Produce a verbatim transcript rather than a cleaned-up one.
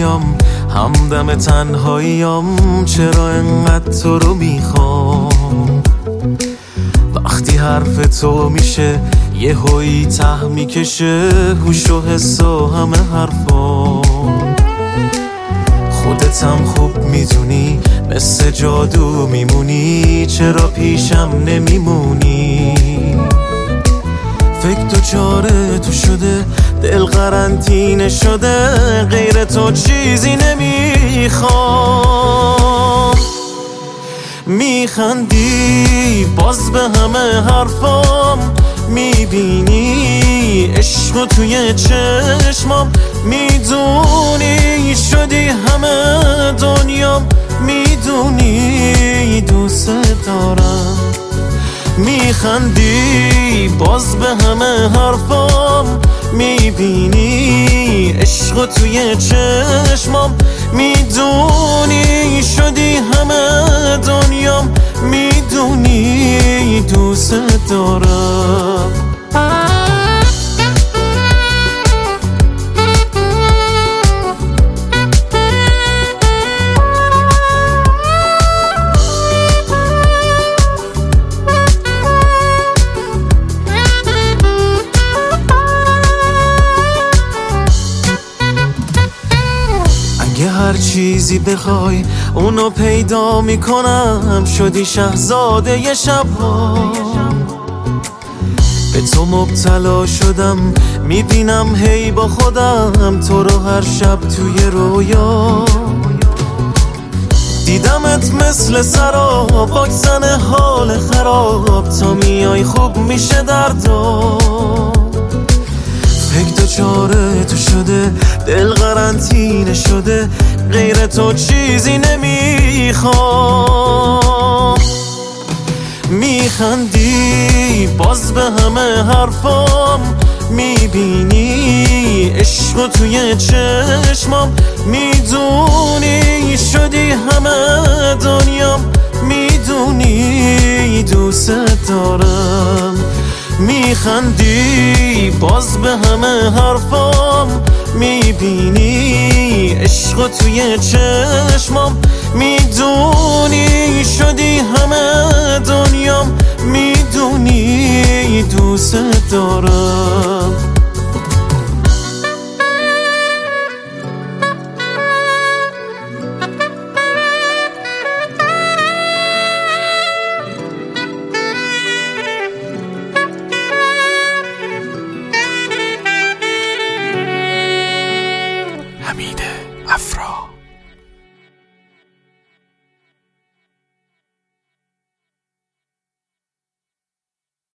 بیام همدم تنهاییام، چرا انقدر تو رو میخوام؟ وقتی حرف تو میشه یه هوی ته میکشه، هوش و حس و همه حرفام. خودتم خوب میدونی مثل جادو میمونی، چرا پیشم نمیمونی؟ فکر تو چاره تو شده، دل قرنطینه شده، غیر تو چیزی نمیخوام. میخندی باز به همه حرفام، میبینی عشق توی چشمام، میدونی شدی همه دنیام، میدونی دوست دارم. میخندی باز به همه حرفام، میبینی عشق توی چشمام، میدونی شدی همه دنیام، میدونی دوست دارم. اگه هر چیزی بخوای اونو پیدا میکنم، شدی شهزاده ی شبها. به تو مبتلا شدم، میبینم هی با خودم تو رو هر شب توی رویا. دیدمت مثل سراب، واکسن حال خراب، تا میای خوب میشه دردا. فکر تو چاره تو شده، دل قرنطینه شده، غیر تو چیزی نمیخوام. میخندی باز به همه حرفام، میبینی عشق توی چشمام، میدونی شدی همه دنیام، میدونی دوست دارم. میخندی باز به همه حرفام، میبینی عشق توی چشمام، میدونی شدی همه دنیام، میدونی دوست دارم.